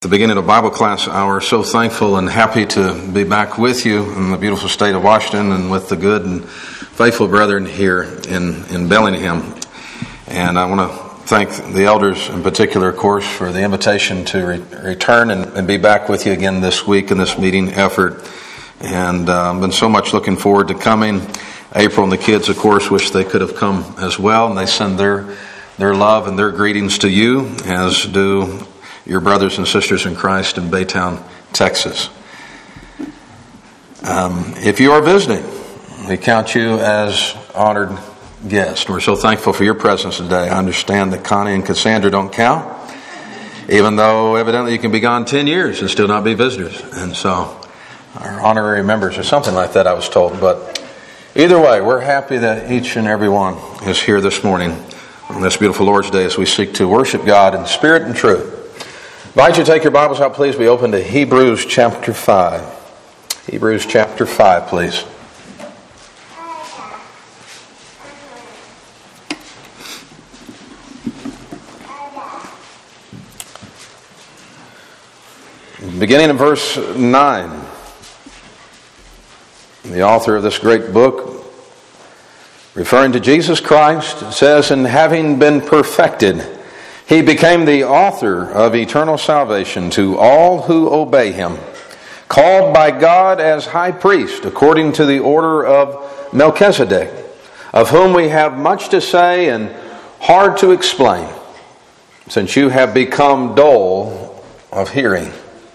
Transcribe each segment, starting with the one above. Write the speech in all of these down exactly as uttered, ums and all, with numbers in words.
The beginning of Bible class hour, so thankful and happy to be back with you in the beautiful state of Washington and with the good and faithful brethren here in, in Bellingham. And I want to thank the elders in particular, of course, for the invitation to re- return and, and be back with you again this week in this meeting effort. And uh, I've been so much looking forward to coming. April and the kids, of course, wish they could have come as well, and they send their their love and their greetings to you, as do your brothers and sisters in Christ in Baytown, Texas. Um, if you are visiting, we count you as honored guests. We're so thankful for your presence today. I understand that Connie and Cassandra don't count, even though evidently you can be gone ten years and still not be visitors. And so our honorary members or something like that, I was told. But either way, we're happy that each and every one is here this morning on this beautiful Lord's Day as we seek to worship God in spirit and truth. I invite you to take your Bibles out, please. We open to Hebrews chapter five. Hebrews chapter five, please. Beginning in verse nine, the author of this great book, referring to Jesus Christ, says, "And having been perfected, He became the author of eternal salvation to all who obey Him, called by God as high priest according to the order of Melchizedek, of whom we have much to say and hard to explain, since you have become dull of hearing."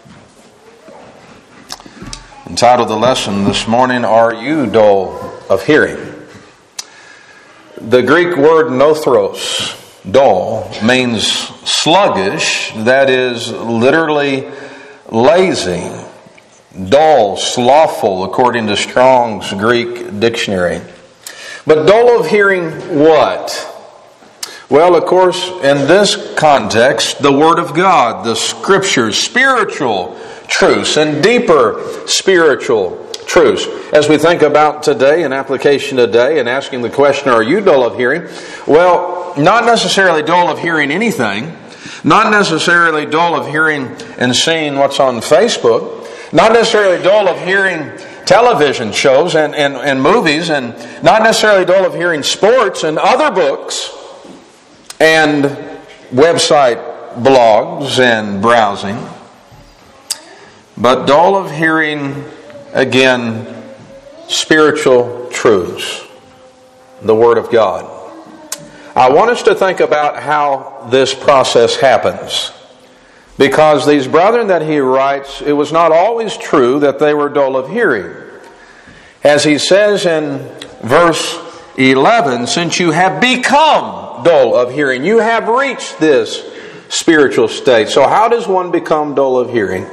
Entitled the lesson this morning, "Are You Dull of Hearing?" The Greek word nothros, dull, means sluggish, that is literally lazy, dull, slothful, according to Strong's Greek dictionary. But dull of hearing what? Well, of course, in this context, the Word of God, the Scriptures, spiritual truths, and deeper spiritual truths. As we think about today, an application today, and asking the question, are you dull of hearing? Well, not necessarily dull of hearing anything, not necessarily dull of hearing and seeing what's on Facebook, not necessarily dull of hearing television shows and, and, and movies, and not necessarily dull of hearing sports and other books and website blogs and browsing, but dull of hearing, again, spiritual truths, the Word of God. I want us to think about how this process happens, because these brethren that he writes, it was not always true that they were dull of hearing. As he says in verse eleven, "Since you have become dull of hearing," you have reached this spiritual state. So how does one become dull of hearing?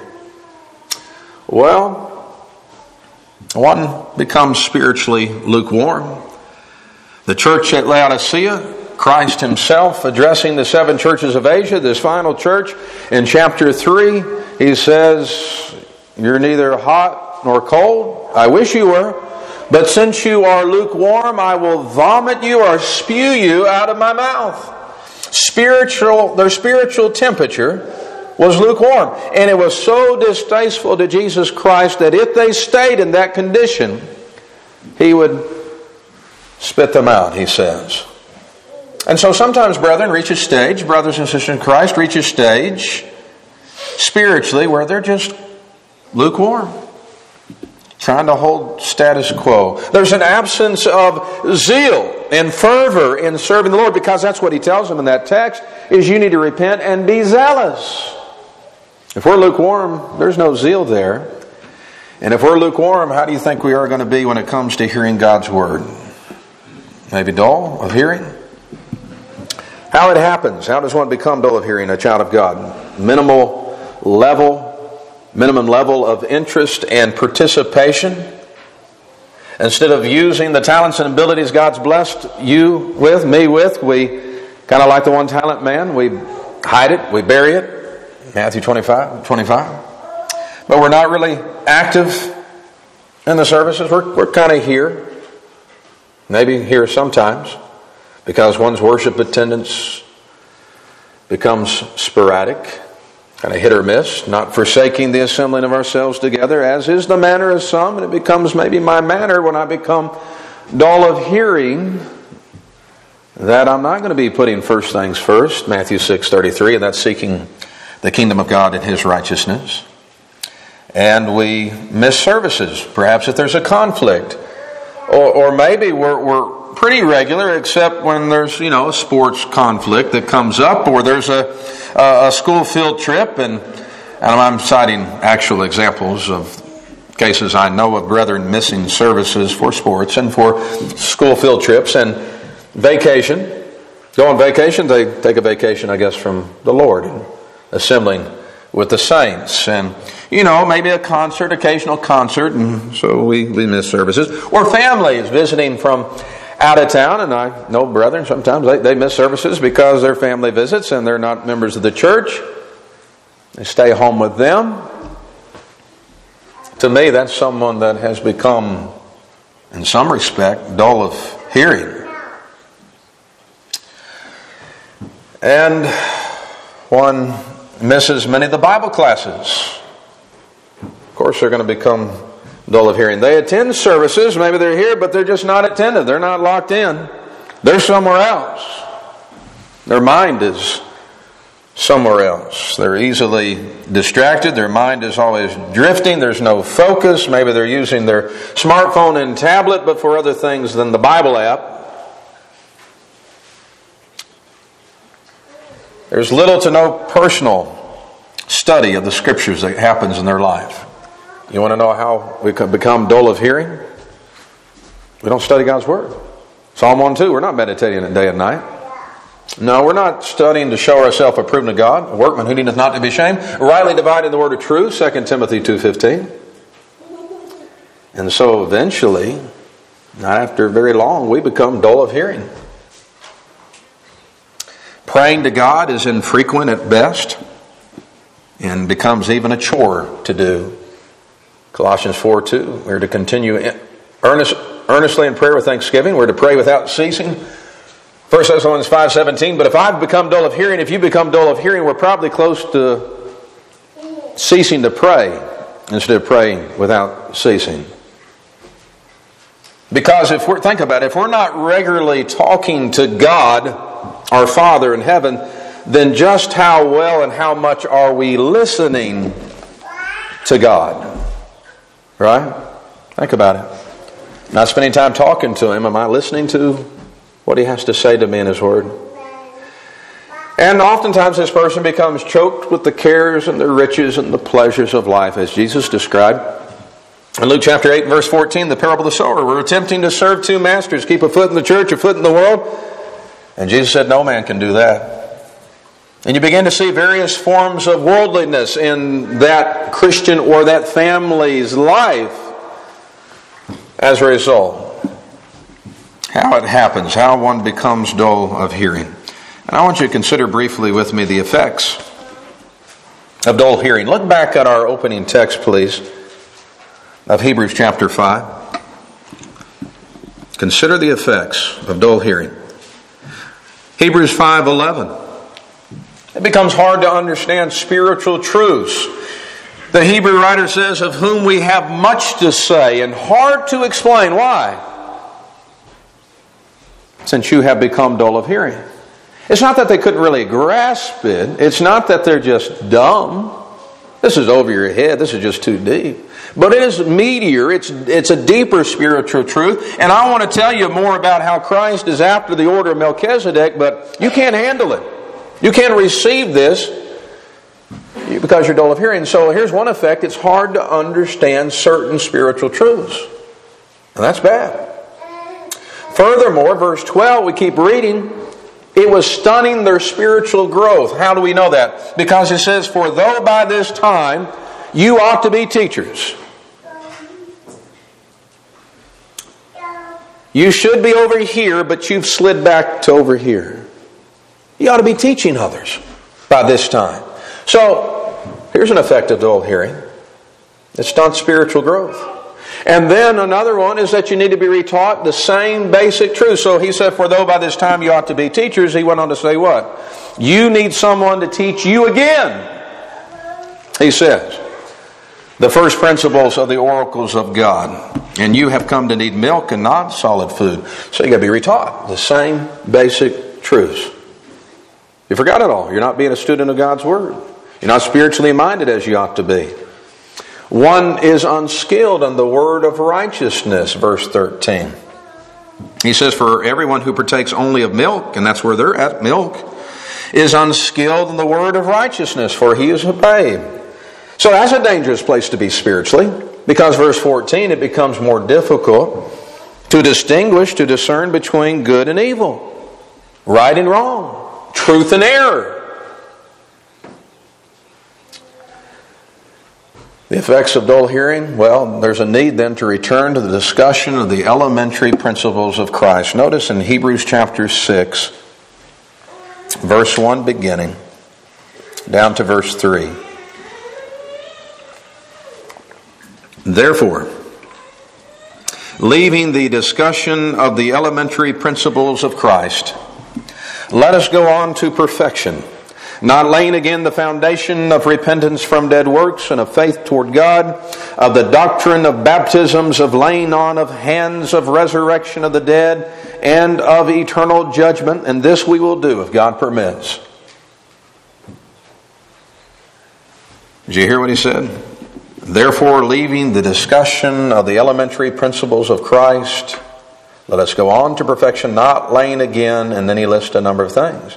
Well, one becomes spiritually lukewarm. The church at Laodicea, Christ Himself addressing the seven churches of Asia, this final church, in chapter three, He says, "You're neither hot nor cold. I wish you were. But since you are lukewarm, I will vomit you or spew you out of my mouth." Spiritual, their spiritual temperature was lukewarm. And it was so distasteful to Jesus Christ that if they stayed in that condition, He would spit them out, He says. And so sometimes brethren reach a stage, brothers and sisters in Christ reach a stage spiritually where they're just lukewarm, trying to hold status quo. There's an absence of zeal and fervor in serving the Lord, because that's what He tells them in that text, is you need to repent and be zealous. If we're lukewarm, there's no zeal there. And if we're lukewarm, how do you think we are going to be when it comes to hearing God's Word? Maybe dull of hearing? How it happens? How does one become dull of hearing, a child of God? Minimal level, minimum level of interest and participation. Instead of using the talents and abilities God's blessed you with, me with, we kind of like the one talent man, we hide it, we bury it. Matthew twenty-five, twenty-five. But we're not really active in the services. We're, we're kind of here. Maybe here sometimes, because one's worship attendance becomes sporadic. kind of hit or miss, not forsaking the assembling of ourselves together, as is the manner of some, and it becomes maybe my manner when I become dull of hearing, that I'm not going to be putting first things first, Matthew six thirty-three, and that's seeking the kingdom of God and His righteousness. And we miss services, perhaps if there's a conflict. Or, or maybe we're, we're pretty regular, except when there's, you know, a sports conflict that comes up, or there's a, a school field trip, and, and I'm citing actual examples of cases I know of brethren missing services for sports and for school field trips and vacation. Go on vacation, they take a vacation, I guess, from the Lord, and assembling with the saints. And, you know, maybe a concert, occasional concert, and so we, we miss services. Or families visiting from out of town, and I know brethren, sometimes they, they miss services because they're family visits and they're not members of the church. They stay home with them. To me, that's someone that has become, in some respect, dull of hearing. And one misses many of the Bible classes. Of course, they're going to become dull of hearing. They attend services, maybe they're here, but they're just not attentive. They're not locked in. They're somewhere else. Their mind is somewhere else. They're easily distracted. Their mind is always drifting. There's no focus. Maybe they're using their smartphone and tablet, but for other things than the Bible app. There's little to no personal study of the Scriptures that happens in their life. You want to know how we can become dull of hearing? We don't study God's Word. Psalm one two, we're not meditating it day and night. No, we're not studying to show ourselves approved to God, a workman who needeth not to be ashamed, rightly dividing the word of truth, Second Timothy two fifteen. And so eventually, not after very long, we become dull of hearing. Praying to God is infrequent at best and becomes even a chore to do. Colossians four two, we're to continue earnest, earnestly in prayer with thanksgiving. We're to pray without ceasing. First Thessalonians five seventeen, but if I've become dull of hearing, if you become dull of hearing, we're probably close to ceasing to pray instead of praying without ceasing. Because if we're, think about it, if we're not regularly talking to God, our Father in heaven, then just how well and how much are we listening to God? Right? Think about it. Not spending time talking to Him, am I listening to what He has to say to me in His Word? And oftentimes this person becomes choked with the cares and the riches and the pleasures of life, as Jesus described. In Luke chapter eight, verse fourteen, the parable of the sower, we're attempting to serve two masters, keep a foot in the church, a foot in the world. And Jesus said, no man can do that. And you begin to see various forms of worldliness in that Christian or that family's life as a result. How it happens, how one becomes dull of hearing. And I want you to consider briefly with me the effects of dull hearing. Look back at our opening text, please, of Hebrews chapter five. Consider the effects of dull hearing. Hebrews five eleven. It becomes hard to understand spiritual truths. The Hebrew writer says, of whom we have much to say and hard to explain. Why? Since you have become dull of hearing. It's not that they couldn't really grasp it. It's not that they're just dumb. This is over your head. This is just too deep. But it is meatier. It's, it's a deeper spiritual truth. And I want to tell you more about how Christ is after the order of Melchizedek, but you can't handle it. You can't receive this because you're dull of hearing. So here's one effect. It's hard to understand certain spiritual truths. And that's bad. Furthermore, verse twelve, we keep reading, it was stunning their spiritual growth. How do we know that? Because it says, for though by this time you ought to be teachers. You should be over here, but you've slid back to over here. You ought to be teaching others by this time. So, here's an effect of dull hearing. It stunts spiritual growth. And then another one is that you need to be retaught the same basic truth. So he said, for though by this time you ought to be teachers, he went on to say what? You need someone to teach you again He says, the first principles of the oracles of God, and you have come to need milk and not solid food. So you got to be retaught the same basic truths. You forgot it all. You're not being a student of God's Word. You're not spiritually minded as you ought to be. One is unskilled in the word of righteousness, verse thirteen. He says, for everyone who partakes only of milk, and that's where they're at, milk, is unskilled in the word of righteousness, for he is a babe. So that's a dangerous place to be spiritually, because verse fourteen, it becomes more difficult to distinguish, to discern between good and evil, right and wrong, truth and error. The effects of dull hearing, well, there's a need then to return to the discussion of the elementary principles of Christ. Notice in Hebrews chapter six, verse one beginning, down to verse three. Therefore, leaving the discussion of the elementary principles of Christ, let us go on to perfection, not laying again the foundation of repentance from dead works and of faith toward God, of the doctrine of baptisms, of laying on of hands, of resurrection of the dead, and of eternal judgment. And this we will do if God permits. Did you hear what he said? Therefore, leaving the discussion of the elementary principles of Christ, let us go on to perfection, not laying again, and then he lists a number of things.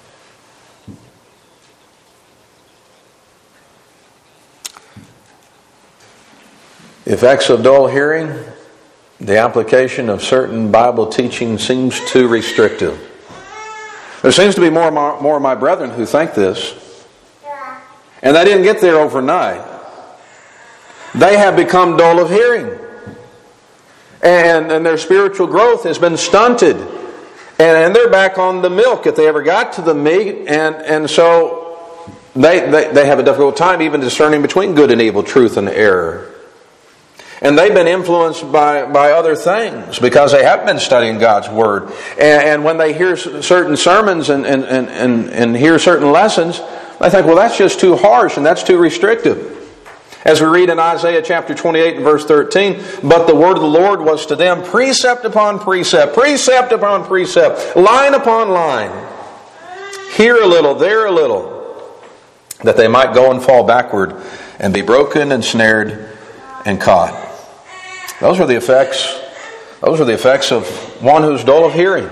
Effects of dull hearing, the application of certain Bible teaching seems too restrictive. There seems to be more, more, more of my brethren who think this, and they didn't get there overnight. They have become dull of hearing, and, and their spiritual growth has been stunted, and, and they're back on the milk if they ever got to the meat, and, and so they, they, they have a difficult time even discerning between good and evil, truth and error. And they've been influenced by, by other things because they have been studying God's Word. And, and when they hear certain sermons and, and, and, and, and hear certain lessons, they think, well, that's just too harsh and that's too restrictive. As we read in Isaiah chapter twenty-eight and verse thirteen, but the word of the Lord was to them precept upon precept, precept upon precept, line upon line. Here a little, there a little, that they might go and fall backward and be broken and snared and caught. Those are the effects. Those are the effects of one who's dull of hearing.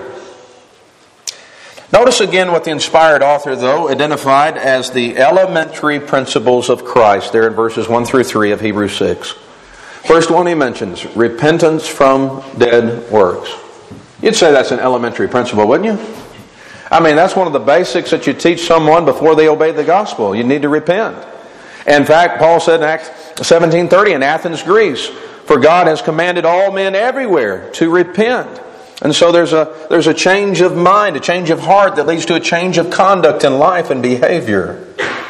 Notice again what the inspired author, though, identified as the elementary principles of Christ there in verses one through three of Hebrews six. First one he mentions, repentance from dead works. You'd say that's an elementary principle, wouldn't you? I mean, that's one of the basics that you teach someone before they obey the gospel. You need to repent. In fact, Paul said in Acts seventeen thirty in Athens, Greece, for God has commanded all men everywhere to repent. And so there's a there's a change of mind, a change of heart that leads to a change of conduct in life and behavior.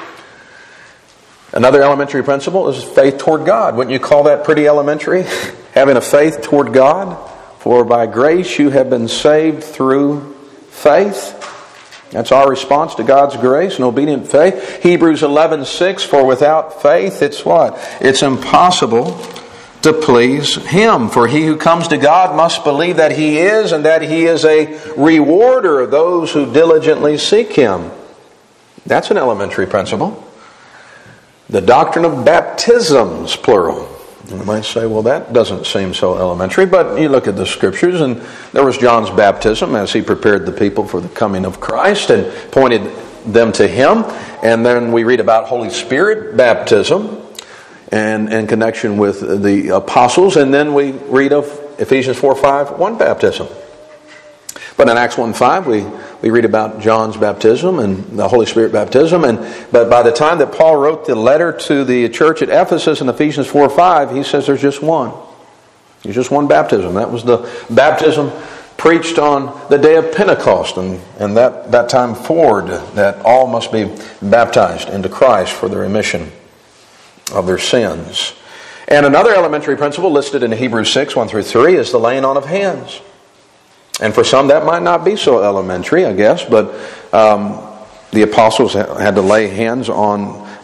Another elementary principle is faith toward God. Wouldn't you call that pretty elementary? Having a faith toward God. For by grace you have been saved through faith. That's our response to God's grace and obedient faith. Hebrews eleven six, for without faith it's what? It's impossible to please Him. For he who comes to God must believe that He is, and that He is a rewarder of those who diligently seek Him. That's an elementary principle. The doctrine of baptisms, plural. You might say, well, that doesn't seem so elementary, but you look at the Scriptures, and there was John's baptism as he prepared the people for the coming of Christ and pointed them to Him. And then we read about Holy Spirit baptism and in connection with the apostles, and then we read of Ephesians four five, one baptism. But in Acts one five, we, we read about John's baptism and the Holy Spirit baptism. And but by the time that Paul wrote the letter to the church at Ephesus in Ephesians four five, he says there's just one. There's just one baptism. That was the baptism preached on the day of Pentecost, and, and that, that time forward, that all must be baptized into Christ for the remission of their sins. And another elementary principle listed in Hebrews six, one through three is the laying on of hands. And for some that might not be so elementary, I guess, but um, the apostles had to lay hands on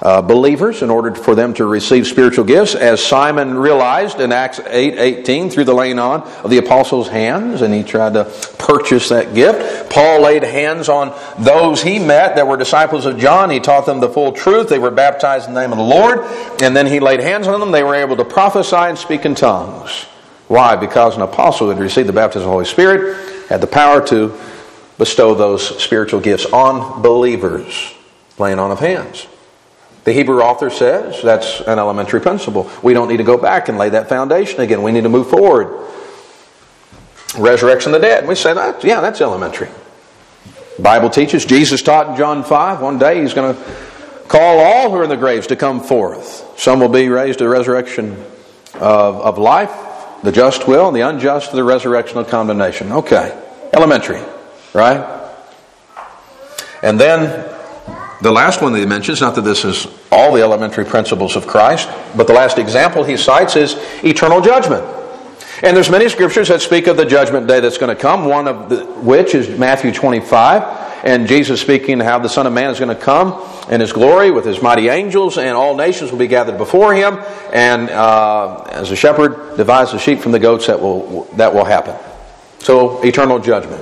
uh, believers in order for them to receive spiritual gifts, as Simon realized in Acts eight eighteen through the laying on of the apostles' hands, and he tried to purchase that gift. Paul laid hands on those he met that were disciples of John. He taught them the full truth. They were baptized in the name of the Lord, and then he laid hands on them. They were able to prophesy and speak in tongues. Why? Because an apostle who had received the baptism of the Holy Spirit had the power to bestow those spiritual gifts on believers. Laying on of hands. The Hebrew author says that's an elementary principle. We don't need to go back and lay that foundation again. We need to move forward. Resurrection of the dead. We say that, yeah, that's elementary. The Bible teaches, Jesus taught in John five, one day He's going to call all who are in the graves to come forth. Some will be raised to the resurrection of, of life, the just will, and the unjust to the resurrection of condemnation. Okay, elementary, right? And then the last one that he mentions, not that this is all the elementary principles of Christ, but the last example he cites is eternal judgment. And there's many scriptures that speak of the judgment day that's going to come, one of the, which is Matthew twenty-five, and Jesus speaking how the Son of Man is going to come in His glory with His mighty angels, and all nations will be gathered before Him, and uh, as a shepherd divides the sheep from the goats, that will that will happen. So, eternal judgment.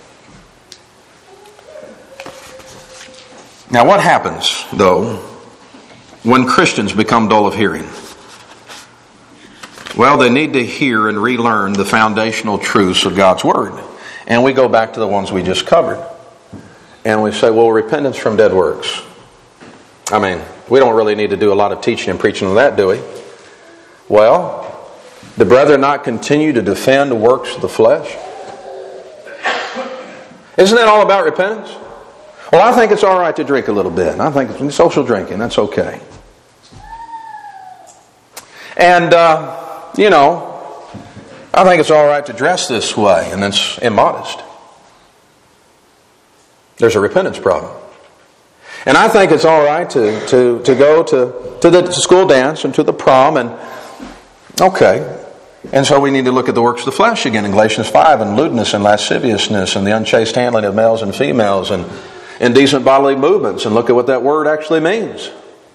Now, what happens, though, when Christians become dull of hearing? Well, they need to hear and relearn the foundational truths of God's Word. And we go back to the ones we just covered. And we say, well, repentance from dead works. I mean, we don't really need to do a lot of teaching and preaching on that, do we? Well, the brethren not continue to defend the works of the flesh? Isn't that all about repentance? Well, I think it's all right to drink a little bit. I think it's social drinking. That's okay. And, uh, you know, I think it's all right to dress this way, and it's immodest. There's a repentance problem. And I think it's all right to, to, to go to, to the school dance and to the prom, and okay. And so we need to look at the works of the flesh again in Galatians five, and lewdness and lasciviousness and the unchaste handling of males and females and indecent bodily movements, and look at what that word actually means.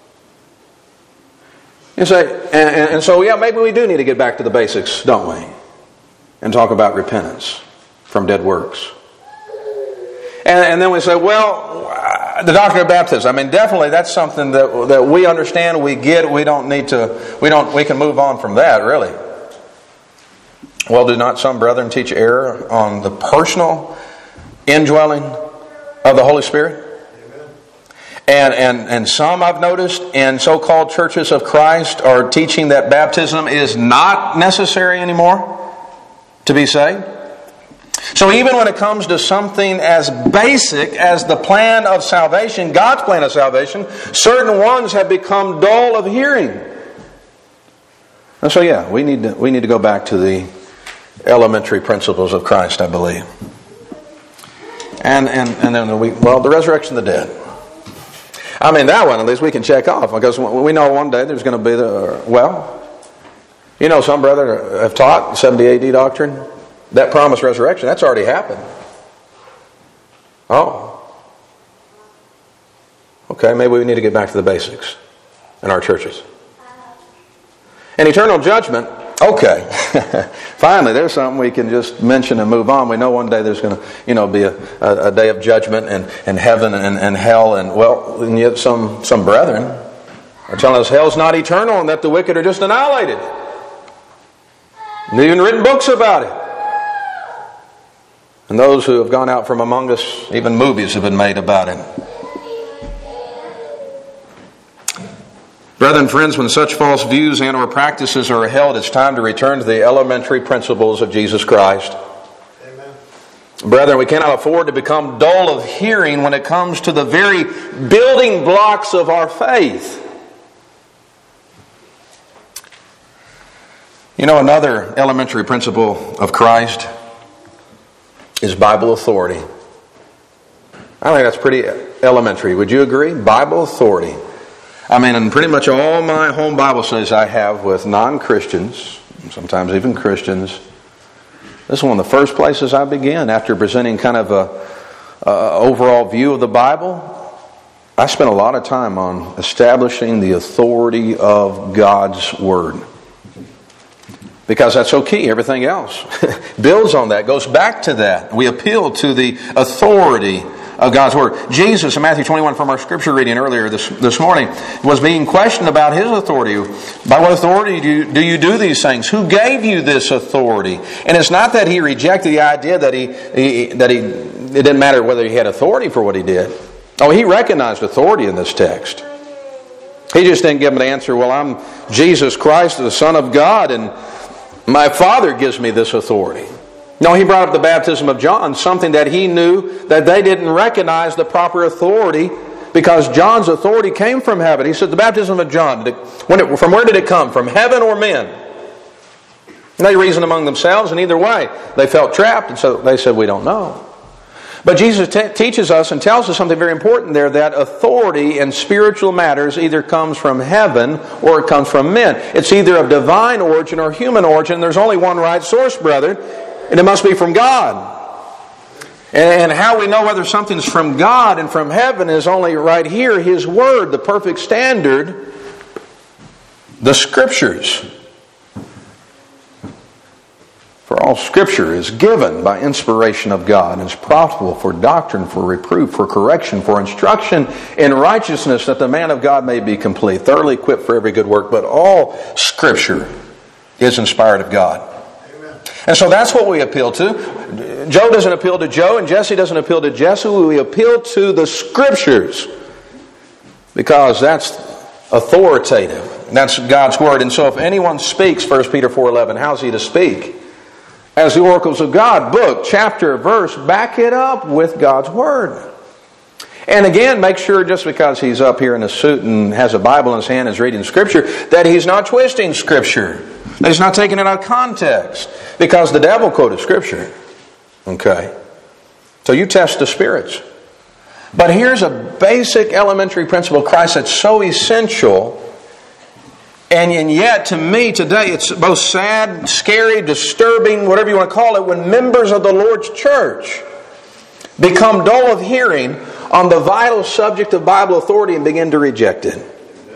You say, and, and so yeah, maybe we do need to get back to the basics, don't we? And talk about repentance from dead works. And, and then we say, well, the doctrine of baptism. I mean, definitely that's something that that we understand, we get. We don't need to. We don't. We can move on from that, really. Well, do not some brethren teach error on the personal indwelling of the Holy Spirit? And, and and some I've noticed in so-called churches of Christ are teaching that baptism is not necessary anymore to be saved. So even when it comes to something as basic as the plan of salvation, God's plan of salvation, certain ones have become dull of hearing. And so yeah, we need to, we need to go back to the elementary principles of Christ, I believe. And and and then we well the resurrection of the dead. I mean, that one at least we can check off, because we know one day there's going to be the well, you know, some brethren have taught seventy A D doctrine. That promised resurrection, that's already happened. Oh. Okay, maybe we need to get back to the basics in our churches. And eternal judgment, okay. Finally, there's something we can just mention and move on. We know one day there's going to, you know, be a, a, a day of judgment and, and heaven and, and hell. And well, and yet some, some brethren are telling us hell's not eternal and that the wicked are just annihilated. And they've even written books about it. And those who have gone out from among us, even movies have been made about it. Brethren, friends, when such false views and or practices are held, it's time to return to the elementary principles of Jesus Christ. Amen. Brethren, we cannot afford to become dull of hearing when it comes to the very building blocks of our faith. You know, another elementary principle of Christ is Bible authority. I think that's pretty elementary. Would you agree? Bible authority. I mean, in pretty much all my home Bible studies I have with non-Christians, sometimes even Christians, this is one of the first places I begin after presenting kind of a, a overall view of the Bible. I spent a lot of time on establishing the authority of God's Word. Because that's so key. Everything else builds on that, goes back to that. We appeal to the authority of God's Word. Jesus, in Matthew twenty-one, from our scripture reading earlier this, this morning, was being questioned about His authority. By what authority do you, do you do these things? Who gave you this authority? And it's not that He rejected the idea that he, he that he it didn't matter whether He had authority for what He did. Oh, He recognized authority in this text. He just didn't give him an answer, well, I'm Jesus Christ, the Son of God, and my Father gives me this authority. No, He brought up the baptism of John, something that He knew that they didn't recognize the proper authority, because John's authority came from heaven. He said, the baptism of John, did it, when it, from where did it come? From heaven or men? And they reasoned among themselves, and either way, they felt trapped, and so they said, we don't know. But Jesus te- teaches us and tells us something very important there, that authority in spiritual matters either comes from heaven or it comes from men. It's either of divine origin or human origin. There's only one right source, brethren, and it must be from God. And how we know whether something's from God and from heaven is only right here, His Word, the perfect standard, the Scriptures. For all Scripture is given by inspiration of God and is profitable for doctrine, for reproof, for correction, for instruction in righteousness, that the man of God may be complete, thoroughly equipped for every good work. But all Scripture is inspired of God. Amen. And so that's what we appeal to. Joe doesn't appeal to Joe, and Jesse doesn't appeal to Jesse. We appeal to the Scriptures, because that's authoritative. That's God's Word. And so if anyone speaks, First Peter four eleven, how's he to speak? As the oracles of God, book, chapter, verse, back it up with God's Word. And again, make sure just because he's up here in a suit and has a Bible in his hand and is reading Scripture, that he's not twisting Scripture. That he's not taking it out of context. Because the devil quoted Scripture. Okay? So you test the spirits. But here's a basic elementary principle of Christ that's so essential. And yet, to me today, it's both sad, scary, disturbing, whatever you want to call it, when members of the Lord's church become dull of hearing on the vital subject of Bible authority and begin to reject it.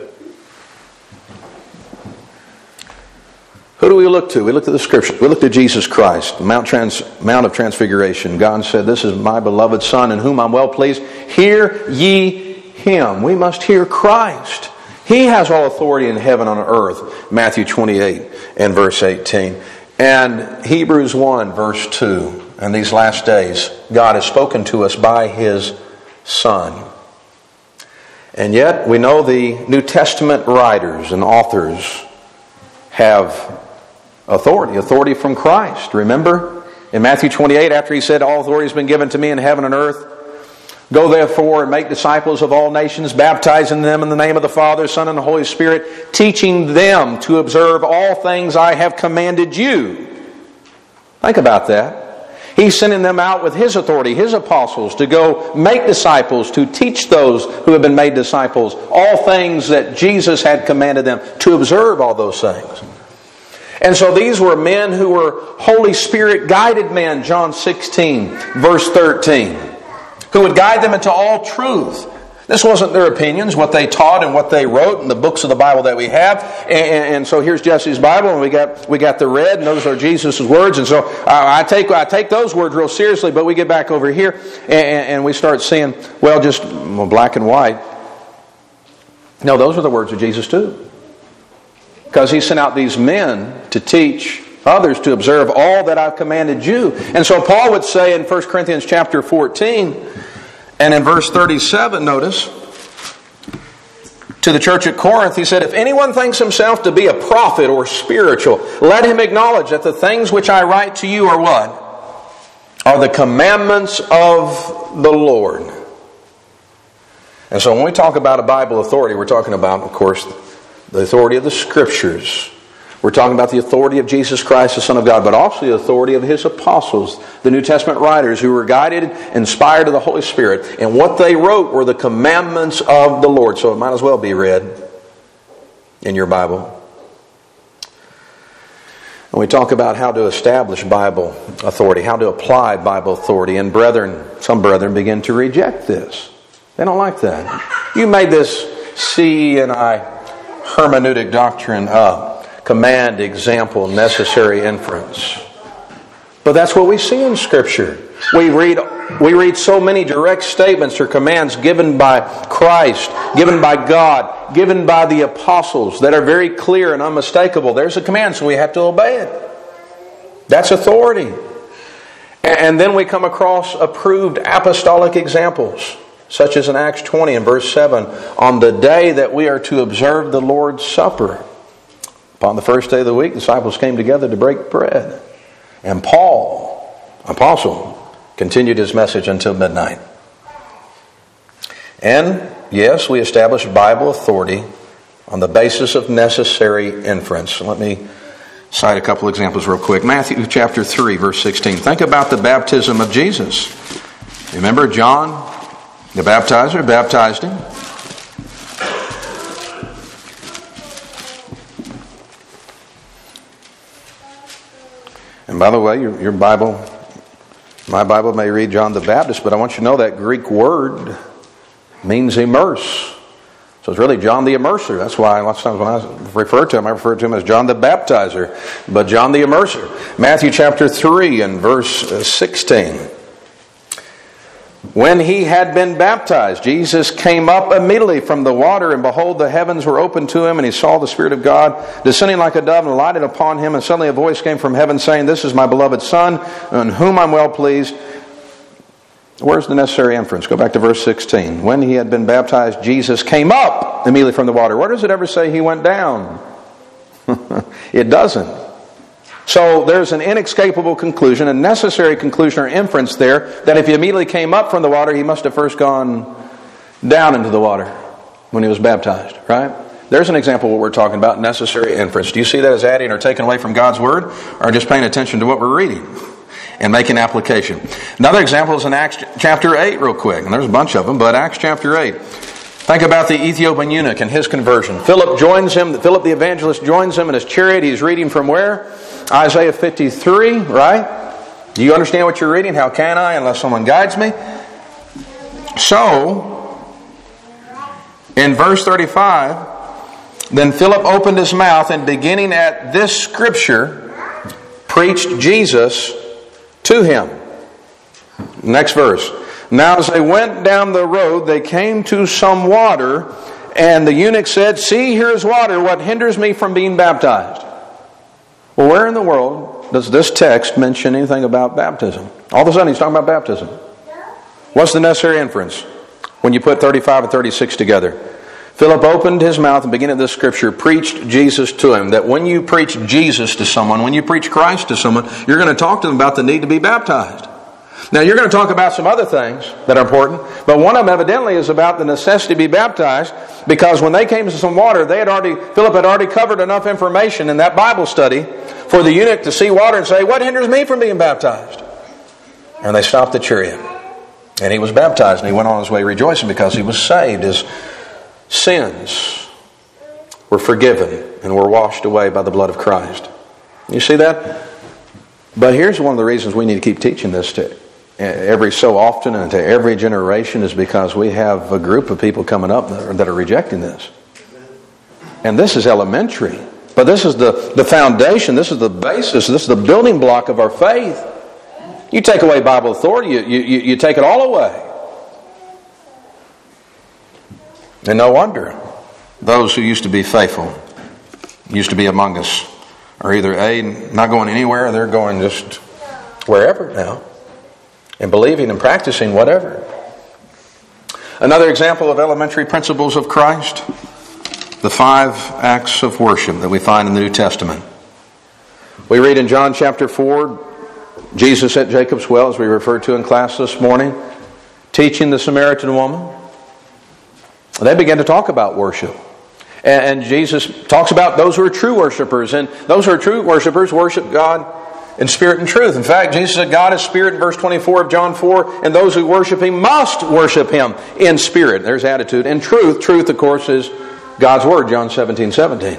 Who do we look to? We look to the Scriptures. We look to Jesus Christ, Mount, Trans, Mount of Transfiguration. God said, this is my beloved Son in whom I'm well pleased. Hear ye Him. We must hear Christ. He has all authority in heaven and on earth. Matthew twenty-eight and verse eighteen. And Hebrews one verse two. In these last days, God has spoken to us by His Son. And yet, we know the New Testament writers and authors have authority. Authority from Christ. Remember, in Matthew twenty-eight, after He said, all authority has been given to me in heaven and earth, go therefore and make disciples of all nations, baptizing them in the name of the Father, Son, and the Holy Spirit, teaching them to observe all things I have commanded you. Think about that. He's sending them out with His authority, His apostles, to go make disciples, to teach those who have been made disciples all things that Jesus had commanded them, to observe all those things. And so these were men who were Holy Spirit guided men, John sixteen, verse thirteen. Who would guide them into all truth. This wasn't their opinions, what they taught and what they wrote in the books of the Bible that we have. And, and so here's Jesse's Bible, and we got we got the red, and those are Jesus' words. And so uh, I take I take those words real seriously, but we get back over here, and, and we start seeing, well, just well, black and white. No, those are the words of Jesus too. Because He sent out these men to teach others to observe all that I've commanded you. And so Paul would say in First Corinthians chapter fourteen and in verse thirty-seven, notice, to the church at Corinth, he said, if anyone thinks himself to be a prophet or spiritual, let him acknowledge that the things which I write to you are what? Are the commandments of the Lord. And so when we talk about a Bible authority, we're talking about, of course, the authority of the Scriptures. We're talking about the authority of Jesus Christ, the Son of God, but also the authority of His apostles, the New Testament writers who were guided, inspired of the Holy Spirit. And what they wrote were the commandments of the Lord. So it might as well be read in your Bible. And we talk about how to establish Bible authority, how to apply Bible authority. And brethren, some brethren begin to reject this. They don't like that. You made this C E and I hermeneutic doctrine up. Command, example, necessary inference. But that's what we see in Scripture. We read we read so many direct statements or commands given by Christ, given by God, given by the apostles that are very clear and unmistakable. There's a command, so we have to obey it. That's authority. And then we come across approved apostolic examples, such as in Acts twenty and verse seven, on the day that we are to observe the Lord's Supper. Upon the first day of the week, the disciples came together to break bread. And Paul, apostle, continued his message until midnight. And, yes, we established Bible authority on the basis of necessary inference. Let me cite a couple examples real quick. Matthew chapter three, verse sixteen. Think about the baptism of Jesus. Remember John, the baptizer, baptized him. And by the way, your, your Bible, my Bible may read John the Baptist, but I want you to know that Greek word means immerse. So it's really John the Immerser. That's why lots of times when I refer to him, I refer to him as John the Baptizer. But John the Immerser. Matthew chapter three and verse sixteen. When he had been baptized, Jesus came up immediately from the water, and behold, the heavens were opened to him, and he saw the Spirit of God descending like a dove and alighted upon him. And suddenly a voice came from heaven saying, "This is my beloved Son, in whom I'm well pleased." Where's the necessary inference? Go back to verse sixteen. When he had been baptized, Jesus came up immediately from the water. Where does it ever say he went down? It doesn't. So there's an inescapable conclusion, a necessary conclusion or inference there, that if he immediately came up from the water, he must have first gone down into the water when he was baptized, right? There's an example of what we're talking about, necessary inference. Do you see that as adding or taking away from God's Word, or just paying attention to what we're reading and making application? Another example is in Acts chapter eight real quick, and there's a bunch of them, but Acts chapter eight. Think about the Ethiopian eunuch and his conversion. Philip joins him, Philip the evangelist joins him in his chariot. He's reading from where? Isaiah fifty-three, right? Do you understand what you're reading? How can I unless someone guides me? So, in verse thirty-five, then Philip opened his mouth and beginning at this scripture, preached Jesus to him. Next verse. Now as they went down the road, they came to some water, and the eunuch said, "See, here is water. What hinders me from being baptized?" Well, where in the world does this text mention anything about baptism? All of a sudden he's talking about baptism. What's the necessary inference when you put thirty-five and thirty-six together? Philip opened his mouth and beginning of this scripture, preached Jesus to him. That when you preach Jesus to someone, when you preach Christ to someone, you're going to talk to them about the need to be baptized. Now, you're going to talk about some other things that are important, but one of them evidently is about the necessity to be baptized, because when they came to some water, they had already, Philip had already covered enough information in that Bible study for the eunuch to see water and say, "What hinders me from being baptized?" And they stopped the chariot. And he was baptized, and he went on his way rejoicing because he was saved. His sins were forgiven and were washed away by the blood of Christ. You see that? But here's one of the reasons we need to keep teaching this to every so often and to every generation, is because we have a group of people coming up that are, that are rejecting this. And this is elementary. But this is the, the foundation, this is the basis, this is the building block of our faith. You take away Bible authority, you, you, you take it all away. And no wonder those who used to be faithful, used to be among us, are either A, not going anywhere, or they're going just wherever now, and believing and practicing whatever. Another example of elementary principles of Christ, the five acts of worship that we find in the New Testament. We read in John chapter four, Jesus at Jacob's well, as we referred to in class this morning, teaching the Samaritan woman. They began to talk about worship. And Jesus talks about those who are true worshipers. And those who are true worshipers worship God in spirit and truth. In fact, Jesus said God is spirit in verse twenty-four of John four, and those who worship Him must worship Him in spirit. There's attitude. And truth, truth of course is God's Word, John seventeen seventeen.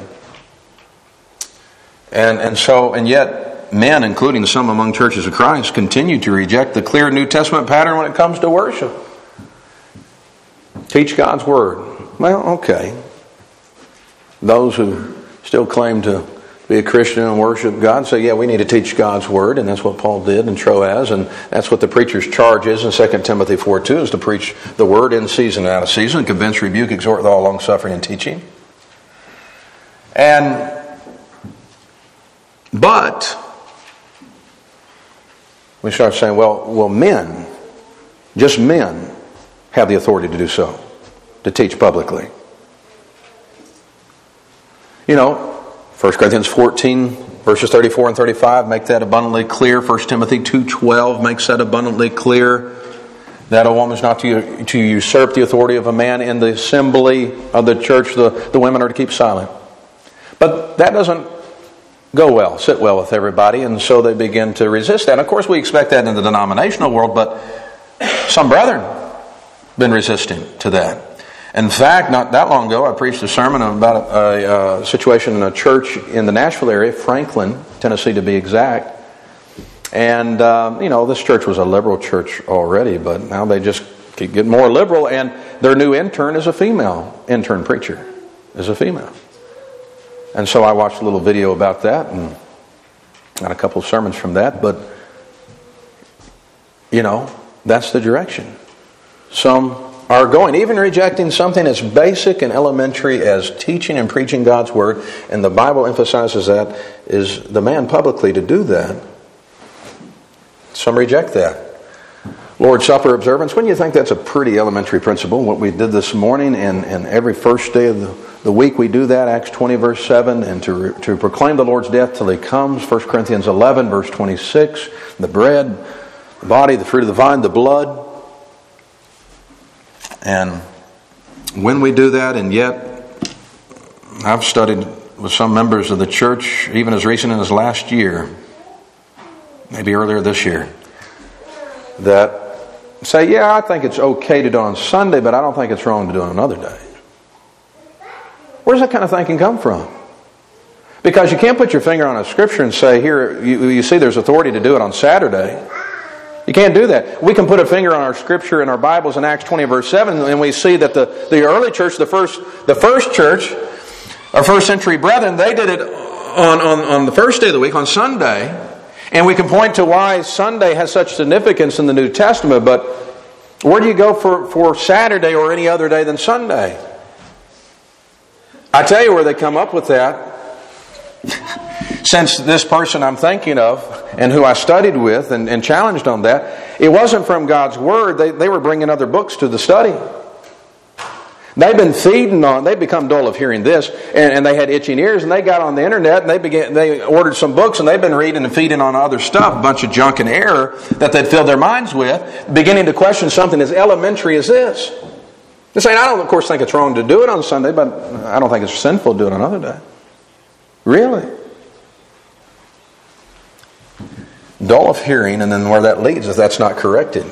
And, and so, and yet men, including some among churches of Christ, continue to reject the clear New Testament pattern when it comes to worship. Teach God's Word. Well, okay. Those who still claim to be a Christian and worship God say, yeah, we need to teach God's Word, and that's what Paul did in Troas, and that's what the preacher's charge is in Second Timothy four two, is to preach the Word in season and out of season, convince, rebuke, exhort with all long-suffering and teaching. And, but, we start saying, well, well, men, just men, have the authority to do so, to teach publicly. You know, First Corinthians fourteen, verses thirty-four and thirty-five make that abundantly clear. First Timothy two twelve makes that abundantly clear, that a woman is not to, to usurp the authority of a man in the assembly of the church. The, the women are to keep silent. But that doesn't go well, sit well with everybody, and so they begin to resist that. And of course, we expect that in the denominational world, but some brethren have been resisting to that. In fact, not that long ago, I preached a sermon about a, a, a situation in a church in the Nashville area, Franklin, Tennessee to be exact. And, um, you know, this church was a liberal church already, but now they just keep getting more liberal, and their new intern is a female intern preacher, is a female. And so I watched a little video about that and got a couple of sermons from that, but, you know, that's the direction. Some are going, even rejecting something as basic and elementary as teaching and preaching God's Word, and the Bible emphasizes that, is the man publicly to do that. Some reject that. Lord's Supper observance, wouldn't you think that's a pretty elementary principle? What we did this morning, and, and every first day of the, the week we do that, Acts twenty verse seven, and to, to proclaim the Lord's death till He comes, First Corinthians eleven verse twenty-six, the bread, the body, the fruit of the vine, the blood. And when we do that, and yet I've studied with some members of the church, even as recent as last year, maybe earlier this year, that say, yeah, I think it's okay to do it on Sunday, but I don't think it's wrong to do it on another day. Where does that kind of thinking come from? Because you can't put your finger on a scripture and say, here, you, you see there's authority to do it on Saturday. You can't do that. We can put a finger on our scripture in our Bibles in Acts twenty verse seven, and we see that the, the early church, the first the first church, our first century brethren, they did it on, on, on the first day of the week, on Sunday. And we can point to why Sunday has such significance in the New Testament, but where do you go for, for Saturday or any other day than Sunday? I tell you where they come up with that. Since this person I'm thinking of, and who I studied with and, and challenged on that, it wasn't from God's Word. They, they were bringing other books to the study. They've been feeding on, they've become dull of hearing this, and, and they had itching ears, and they got on the internet, and they began, they ordered some books, and they've been reading and feeding on other stuff, a bunch of junk and error that they'd filled their minds with, beginning to question something as elementary as this. They're saying, I don't, of course, think it's wrong to do it on Sunday, but I don't think it's sinful to do it on another day. Really? Dull of hearing, and then where that leads is that's not corrected.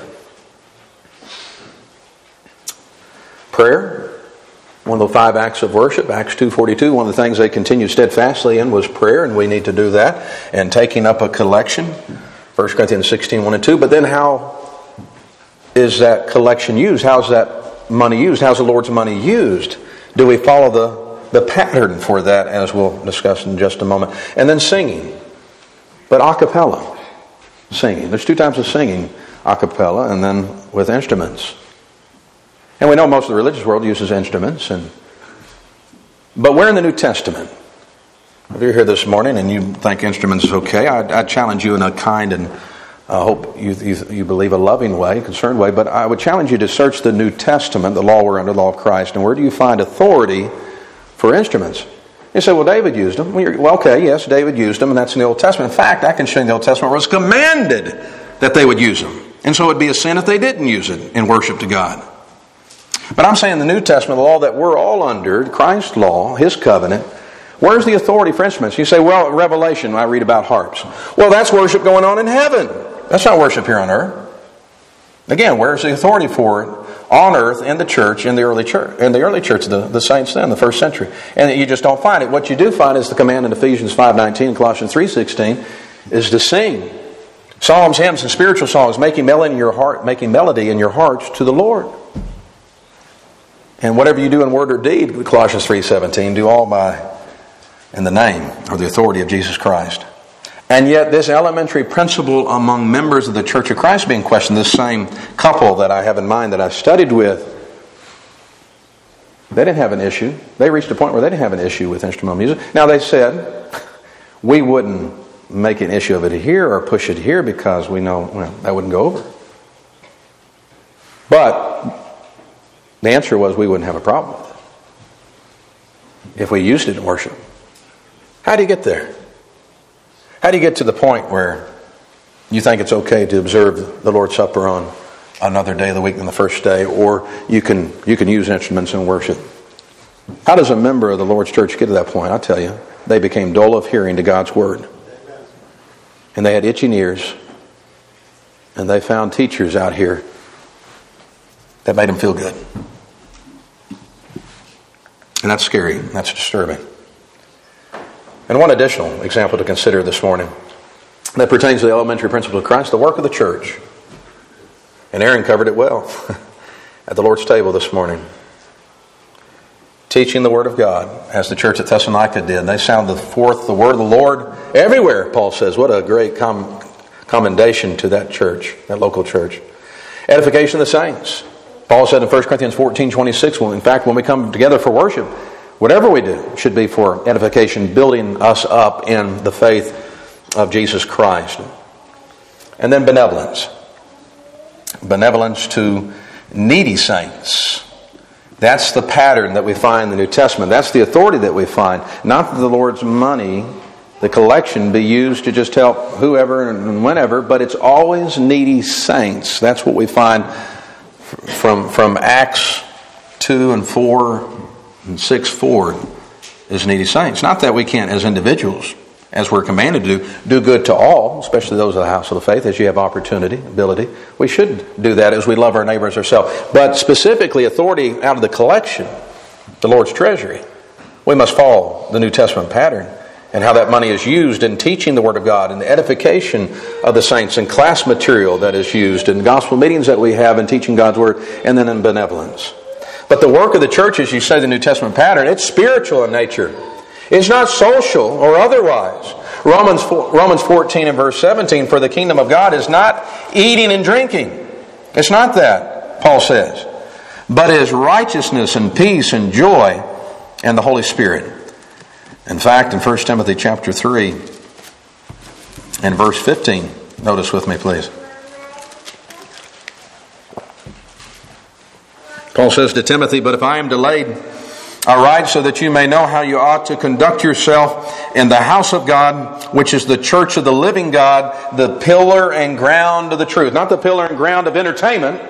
Prayer, one of the five acts of worship, Acts two forty-two, one of the things they continued steadfastly in was prayer, and we need to do that. And taking up a collection, First Corinthians sixteen, one and two. But then how is that collection used? How is that money used? How's the Lord's money used? Do we follow the, the pattern for that, as we'll discuss in just a moment? And then singing, but a cappella. Singing. There's two types of singing, a cappella and then with instruments. And we know most of the religious world uses instruments. And but we're in the New Testament. If you're here this morning and you think instruments is okay, I, I challenge you in a kind and I hope you, you, you believe a loving way, a concerned way, but I would challenge you to search the New Testament, the law we're under, the law of Christ, and where do you find authority for instruments? You say, well, David used them. Well, okay, yes, David used them, and that's in the Old Testament. In fact, I can show you in the Old Testament where it was commanded that they would use them. And so it would be a sin if they didn't use it in worship to God. But I'm saying the New Testament, the law that we're all under, Christ's law, His covenant, where's the authority for instruments? You say, well, Revelation, I read about harps. Well, that's worship going on in heaven. That's not worship here on earth. Again, where's the authority for it? On earth, in the church, in the early church, in the early church, the, the saints then, the first century. And you just don't find it. What you do find is the command in Ephesians five nineteen and Colossians three sixteen is to sing psalms, hymns, and spiritual songs, making melody in your heart, making melody in your hearts to the Lord. And whatever you do in word or deed, Colossians three seventeen, do all by in the name or the authority of Jesus Christ. And yet this elementary principle among members of the Church of Christ being questioned, this same couple that I have in mind that I've studied with, they didn't have an issue. They reached a point where they didn't have an issue with instrumental music. Now they said, we wouldn't make an issue of it here or push it here because we know well, that wouldn't go over. But the answer was we wouldn't have a problem with it if we used it in worship. How do you get there? How do you get to the point where you think it's okay to observe the Lord's Supper on another day of the week than the first day, or you can you can use instruments in worship? How does a member of the Lord's church get to that point? I'll tell you, they became dull of hearing to God's Word. And they had itching ears. And they found teachers out here that made them feel good. And that's scary. That's disturbing. And one additional example to consider this morning that pertains to the elementary principle of Christ, the work of the church. And Aaron covered it well at the Lord's table this morning. Teaching the Word of God, as the church at Thessalonica did. They sounded forth the Word of the Lord everywhere, Paul says. What a great com- commendation to that church, that local church. Edification of the saints. Paul said in First Corinthians fourteen twenty-six, well, in fact, when we come together for worship, whatever we do should be for edification, building us up in the faith of Jesus Christ. And then benevolence. Benevolence to needy saints. That's the pattern that we find in the New Testament. That's the authority that we find. Not that the Lord's money, the collection, be used to just help whoever and whenever, but it's always needy saints. That's what we find from, from Acts two and four and six forward is needy saints. Not that we can't, as individuals, as we're commanded to do, do good to all, especially those of the house of the faith, as you have opportunity, ability. We should do that as we love our neighbors ourselves. But specifically, authority out of the collection, the Lord's treasury, we must follow the New Testament pattern and how that money is used in teaching the Word of God and the edification of the saints and class material that is used in gospel meetings that we have in teaching God's Word, and then in benevolence. But the work of the church, as you say, the New Testament pattern, it's spiritual in nature. It's not social or otherwise. Romans Romans fourteen and verse seventeen, for the kingdom of God is not eating and drinking. It's not that, Paul says. But is righteousness and peace and joy and the Holy Spirit. In fact, in First Timothy chapter three and verse fifteen, notice with me please. Paul says to Timothy, but if I am delayed, I write so that you may know how you ought to conduct yourself in the house of God, which is the church of the living God, the pillar and ground of the truth. Not the pillar and ground of entertainment.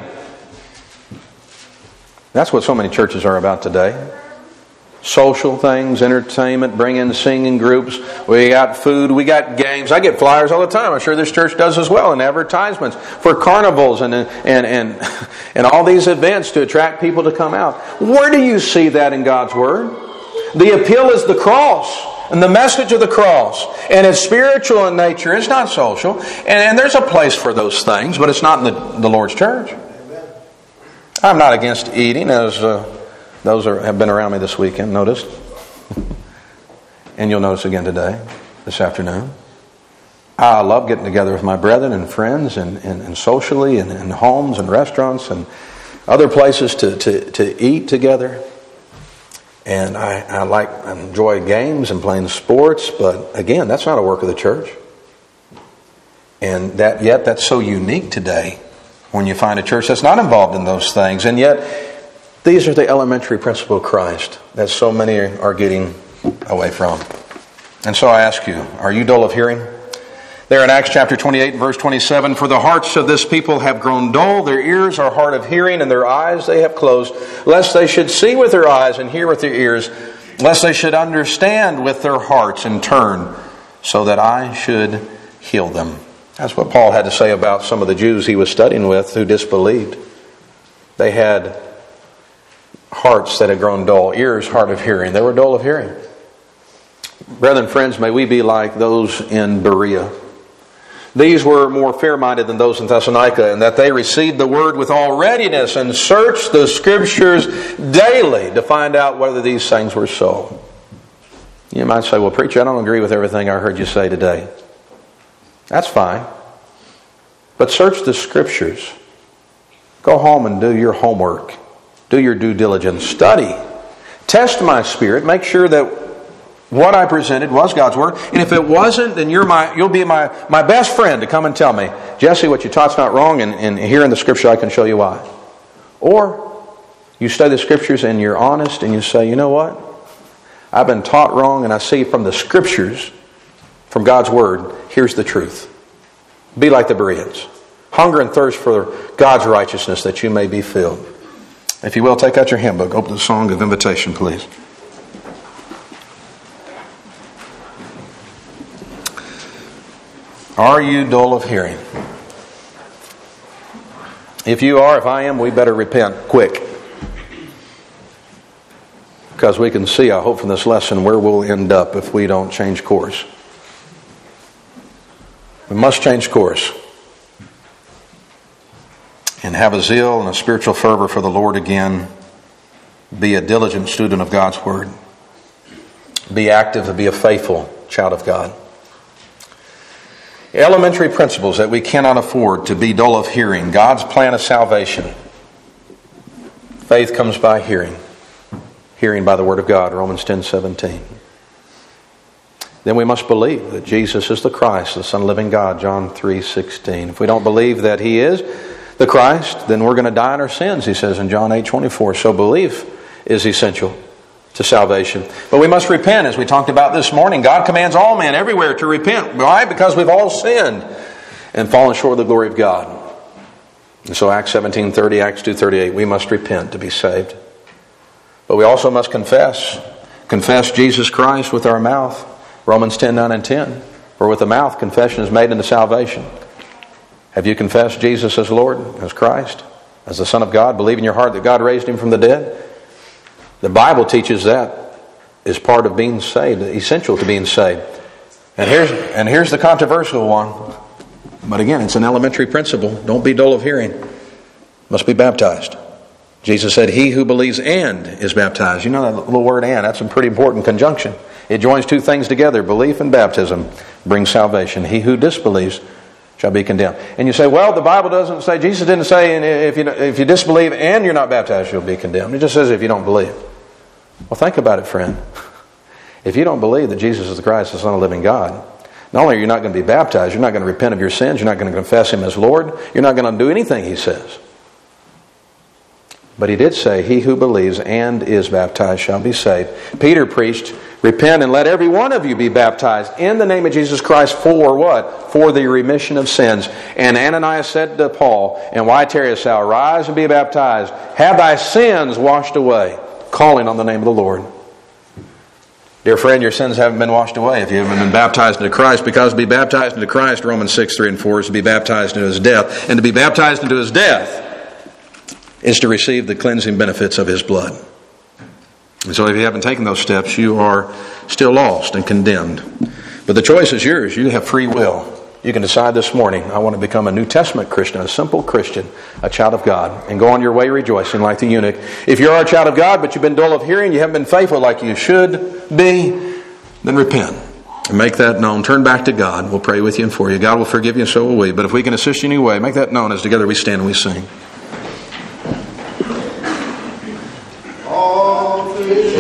That's what so many churches are about today. Social things, entertainment, bring in singing groups. We got food, we got games. I get flyers all the time. I'm sure this church does as well, and advertisements for carnivals and and and and all these events to attract people to come out. Where do you see that in God's Word? The appeal is the cross and the message of the cross, and it's spiritual in nature. It's not social, and, and there's a place for those things, but it's not in the, the Lord's church. I'm not against eating, as uh, those are, have been around me this weekend, noticed. And you'll notice again today, this afternoon. I love getting together with my brethren and friends and, and, and socially and in homes and restaurants and other places to, to, to eat together. And I, I like I enjoy games and playing sports, but again, that's not a work of the church. And that yet that's so unique today when you find a church that's not involved in those things. And yet these are the elementary principles of Christ that so many are getting away from. And so I ask you, are you dull of hearing? There in Acts chapter twenty-eight and verse twenty-seven, for the hearts of this people have grown dull, their ears are hard of hearing, and their eyes they have closed, lest they should see with their eyes and hear with their ears, lest they should understand with their hearts and turn, so that I should heal them. That's what Paul had to say about some of the Jews he was studying with who disbelieved. They had hearts that had grown dull, ears hard of hearing. They were dull of hearing. Brethren, friends, may we be like those in Berea these were more fair-minded than those in Thessalonica, and that they received the word with all readiness and searched the Scriptures daily to find out whether these things were so. You might say, well, preacher, I don't agree with everything I heard you say today. That's fine. But search the Scriptures. Go home and do your homework. Do your due diligence. Study. Test my spirit. Make sure that what I presented was God's Word. And if it wasn't, then you're my, you'll be my, my best friend to come and tell me, Jesse, what you taught's not wrong, and, and here in the Scripture I can show you why. Or you study the Scriptures and you're honest and you say, you know what? I've been taught wrong, and I see from the Scriptures, from God's Word, here's the truth. Be like the Bereans. Hunger and thirst for God's righteousness that you may be filled. If you will, take out your hymn book. Open the song of invitation, please. Are you dull of hearing? If you are, if I am, we better repent quick. Because we can see, I hope from this lesson, where we'll end up if we don't change course. We must change course. And have a zeal and a spiritual fervor for the Lord again. Be a diligent student of God's Word. Be active and be a faithful child of God. Elementary principles that we cannot afford to be dull of hearing. God's plan of salvation. Faith comes by hearing. Hearing by the Word of God, Romans ten seventeen. Then we must believe that Jesus is the Christ, the Son of the living God, John three sixteen. If we don't believe that He is the Christ, then we're going to die in our sins, He says in John eight twenty-four. So belief is essential to salvation. But we must repent, as we talked about this morning. God commands all men everywhere to repent. Why? Because we've all sinned and fallen short of the glory of God. And so Acts seventeen thirty, Acts two thirty-eight, we must repent to be saved. But we also must confess. Confess Jesus Christ with our mouth. Romans ten nine and ten. For with the mouth confession is made unto salvation. Have you confessed Jesus as Lord, as Christ, as the Son of God? Believe in your heart that God raised Him from the dead? The Bible teaches that is part of being saved, essential to being saved. And here's, and here's the controversial one. But again, it's an elementary principle. Don't be dull of hearing. Must be baptized. Jesus said, he who believes and is baptized. You know that little word and, that's a pretty important conjunction. It joins two things together. Belief and baptism brings salvation. He who disbelieves shall be condemned. And you say, well, the Bible doesn't say, Jesus didn't say if you, if you disbelieve and you're not baptized, you'll be condemned. It just says if you don't believe. Well, think about it, friend. If you don't believe that Jesus is the Christ, the Son of the living God, not only are you not going to be baptized, you're not going to repent of your sins, you're not going to confess Him as Lord, you're not going to do anything He says. But He did say, he who believes and is baptized shall be saved. Peter preached, repent and let every one of you be baptized in the name of Jesus Christ for what? For the remission of sins. And Ananias said to Paul, and why tarriest thou? Arise and be baptized. Have thy sins washed away. Calling on the name of the Lord. Dear friend, your sins haven't been washed away if you haven't been baptized into Christ. Because to be baptized into Christ, Romans six, three and four, is to be baptized into His death. And to be baptized into His death is to receive the cleansing benefits of His blood. And so if you haven't taken those steps, you are still lost and condemned. But the choice is yours. You have free will. You can decide this morning, I want to become a New Testament Christian, a simple Christian, a child of God, and go on your way rejoicing like the eunuch. If you are a child of God, but you've been dull of hearing, you haven't been faithful like you should be, then repent and make that known. Turn back to God. We'll pray with you and for you. God will forgive you and so will we. But if we can assist you in any way, make that known as together we stand and we sing.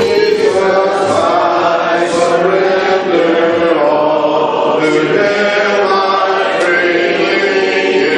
I surrender all to Him.